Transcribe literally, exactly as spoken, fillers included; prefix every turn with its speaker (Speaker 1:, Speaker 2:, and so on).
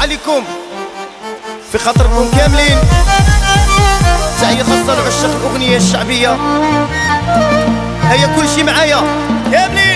Speaker 1: لكم في خاطركم كاملين. تحية خاصة لعشاق الأغنية الشعبية. هيا كل شي معايا كاملين.